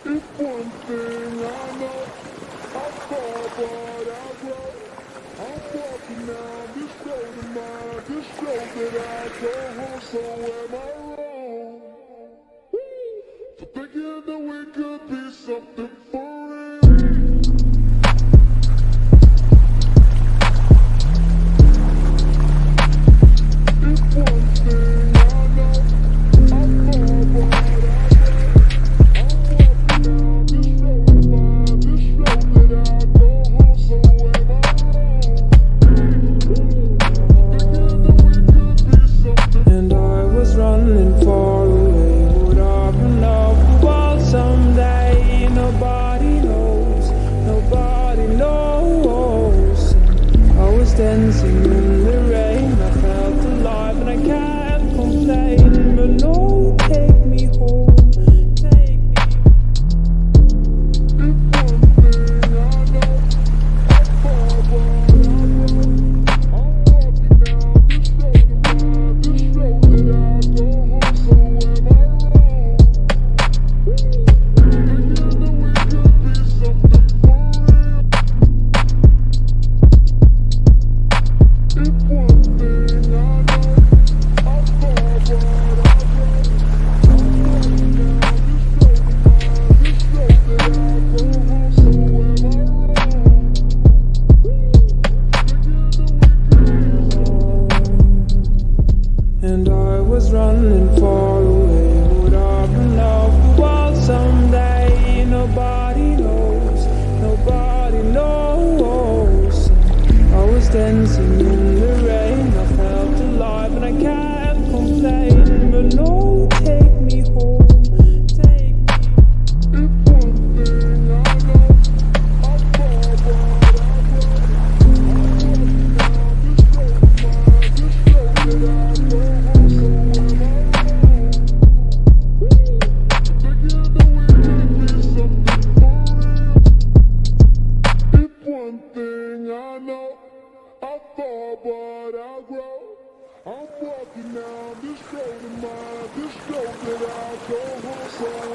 It's one thing I know, I fall but I grow. I'm walking down this road of mine, this road that I go home, so am I wrong? For thinking that we could be something for real. It's one thing I know, I fall but I grow. And I was running far away. Would I run up the wall someday? Nobody knows, nobody knows. I was dancing in the rain. I felt alive and I can't complain. But no, take me home, take me And I was running far away. Would I run off the wall someday? Nobody knows, nobody knows. I was dancing in the rain. I felt alive and I can't complain. But no, take me home, take me. It's one thing I know, I fall but I grow. I'm walking down this road of mine, this road that I go home, so